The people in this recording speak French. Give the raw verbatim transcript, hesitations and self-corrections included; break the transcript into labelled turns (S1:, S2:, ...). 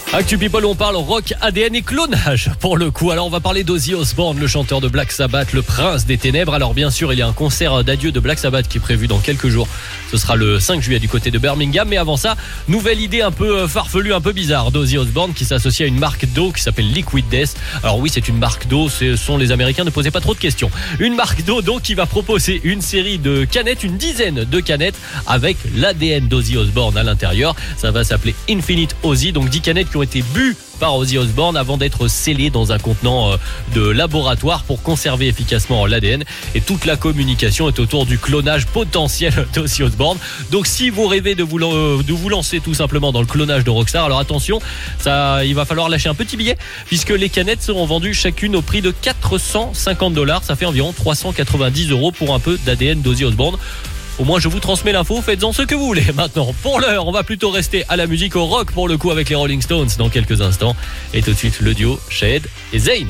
S1: Actu People, on parle rock, A D N et clonage pour le coup. Alors on va parler d'Ozzy Osbourne, le chanteur de Black Sabbath, le prince des ténèbres. Alors bien sûr, il y a un concert d'adieu de Black Sabbath qui est prévu dans quelques jours. Ce sera le cinq juillet du côté de Birmingham. Mais avant ça, nouvelle idée un peu farfelue, un peu bizarre d'Ozzy Osbourne qui s'associe à une marque d'eau qui s'appelle Liquid Death. Alors oui, c'est une marque d'eau, ce sont les Américains, ne posez pas trop de questions. Une marque d'eau donc qui va proposer une série de canettes, une dizaine de canettes avec l'A D N d'Ozzy Osbourne à l'intérieur. Ça va s'appeler Infinite Ozzy, donc dix canettes qui ont été bues par Ozzy Osbourne avant d'être scellées dans un contenant de laboratoire pour conserver efficacement l'A D N. Et toute la communication est autour du clonage potentiel d'Ozzy Osbourne. Donc si vous rêvez de vous, de vous lancer tout simplement dans le clonage de Rockstar, alors attention, ça, il va falloir lâcher un petit billet puisque les canettes seront vendues chacune au prix de quatre cent cinquante dollars. Ça fait environ trois cent quatre-vingt-dix euros pour un peu d'A D N d'Ozzy Osbourne. Au moins je vous transmets l'info, faites-en ce que vous voulez. Maintenant, pour l'heure, on va plutôt rester à la musique, au rock pour le coup avec les Rolling Stones dans quelques instants. Et tout de suite le duo Shade et Zayn.